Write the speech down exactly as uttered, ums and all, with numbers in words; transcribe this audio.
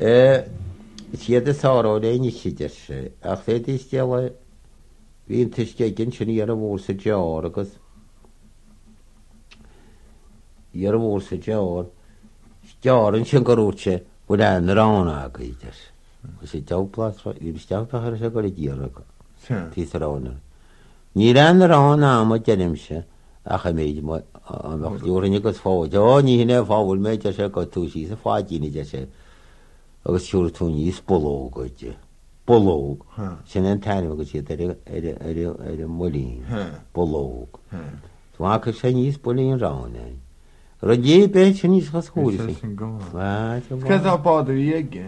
siad a sáró réine siidir sé ach fé dísteala hín tuisce gin sinna ar a bhór sa deár agus ar a bhór sa deár dearan sin goúte bud an rána a idir sé deplas ísteachtar se go ddíra tí rána. Ní ran rána am deimse a cha méid dúranne agus fáid á ní hinna fáhfuil méide se go túsí sa fáidíine de sé agus siúr tú níos bológaide bológ sin an taine agus siad ar molín bológ Tuá sé níos bolíon rána. Ro dé be sin níos chasúir Cad á bád í